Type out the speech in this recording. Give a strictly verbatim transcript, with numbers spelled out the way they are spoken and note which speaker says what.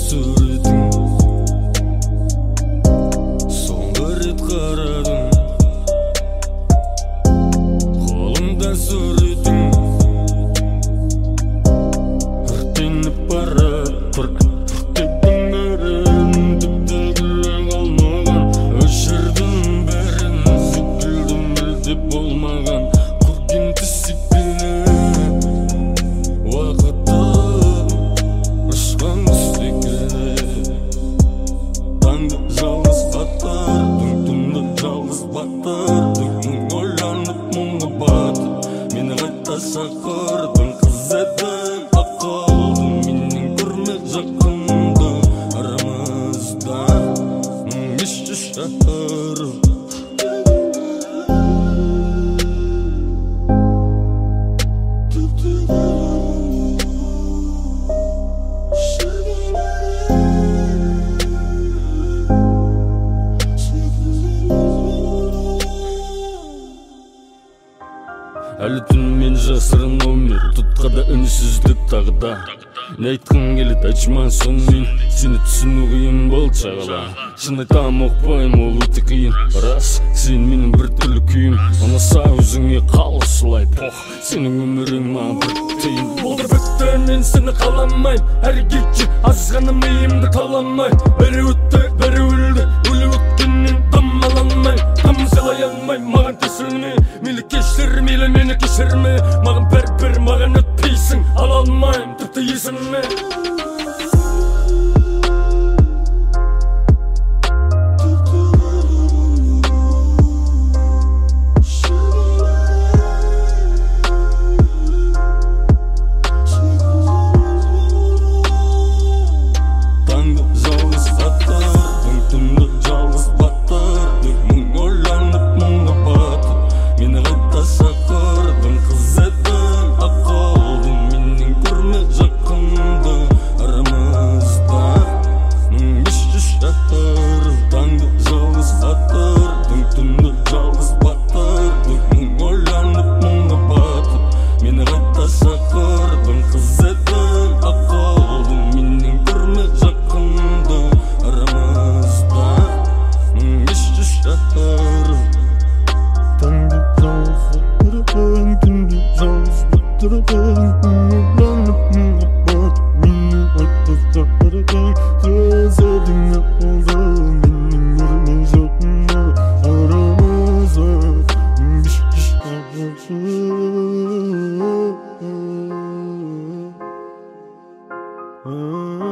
Speaker 1: sureting so'nggi ret qaradim qo'limda sureting urtinib borib qo'rqitdim merin dibdagilar qolmagan o'shirdim berin sikildim deb bo'lmagan kurgin tisipini vaqti ushqan ustikini tangda yolg'iz batardim tunda yolg'iz batardim mung o'ylanib mungga batib meni qayta chaqirdim qiz edim aqoldim mening ko'rmay yaqinda aramizda mishti shahrim Әлі түн мен жасырын өмір тұтқада үнсіздік тағда не айтқың келеді айтшыман сонымен сені түсіну қиын болды шағала шын айтам оқпаймын ол өте қиын рас сен менің бір түрлі күйім ұнаса өзіңе қал осылай пох сенің өмірің маған бір тиын болды бітті мен сені қаламаймын әрекетші азғана миымды қаламай бірі өтті бірі өлді өлі өткеннен дым ала алмаймын дым сыйлай алмаймын маған тесілме мейлі кешір мейлі мені кешірме маған бәрібір маған өтпейсің ала алмаймын тіпті есіме таңда жалғыз батырдың түнді жалғыз батырдың мың ойланып мұңға батып мені қайта шақырдың қыз едің ақылдың менен көрме жақынды арамызда мишті шахырым таңда жалғыз батырдың түнді жалғыз батырдың мың ойланып мұңға батып мені қайта шақырдың қыз едің ақылдың менен көрме жақынды арамызда мишті шахырым таңда жалғыз батырдың түнді жалғыз батырдың ойланып мұңға батып мені қайта шақырдың қыз едің ақылдың менен көрме жақынды арамызда мишті шахырым